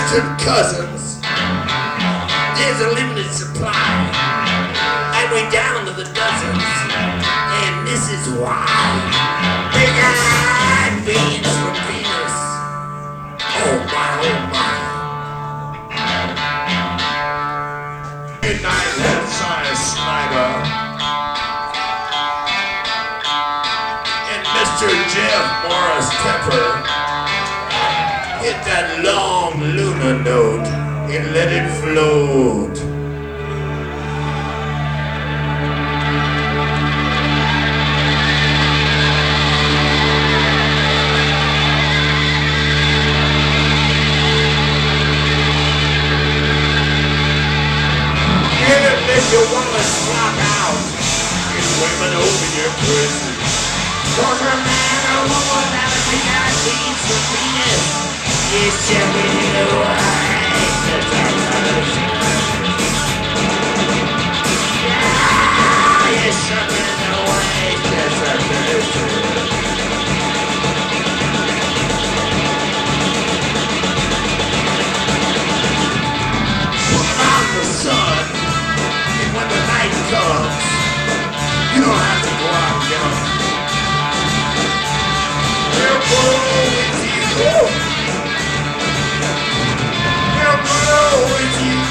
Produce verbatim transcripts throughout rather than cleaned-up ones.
distant cousins. There's a limited supply, and we're down to the dozens, and this is why. Big-eyed beans from Venus. Oh my, oh my. Midnight head-sized Snyder and Mister Jeff Morris Tepper hit that long lunar note and let it float. Get it, make your wallet slop out and women over your pussy. Cause a man or woman that a big eyed beans for Venus is jumping in the way. Yeah, you're jumping in the way. That's a person. Put on the sun, and when the night comes, you don't have to go out and get them. They'll blow with you. They'll blow with you.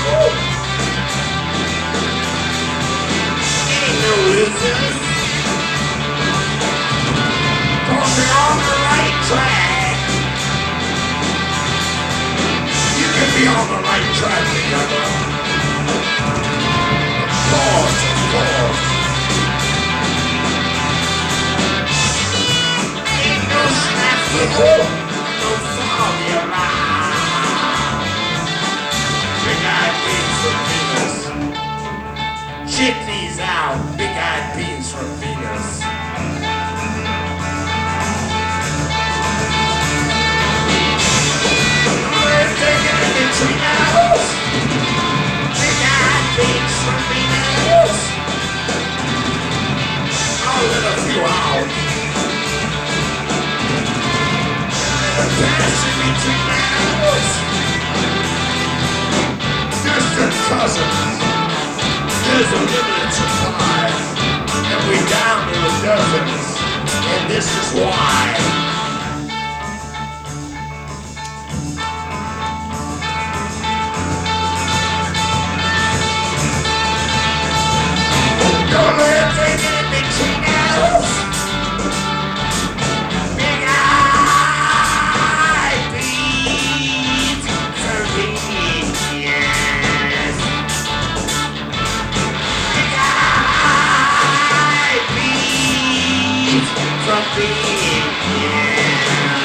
Ain't no losers. Cause they're on the right track. You can be on the right track together. Of course, of course. Ain't no snafu, no foggy around. Big-eyed beans from Venus. Check these out, big-eyed beans from Venus. We're taking it to Trinos. Big-eyed beans from Venus. I'll let a few out. Passing between animals. Distant cousins. There's a limited supply, and we're down to the dozens, and this is why. Don't let them in between animals. From being, yeah.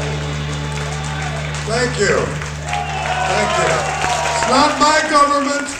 Thank you. Thank you. It's not my government.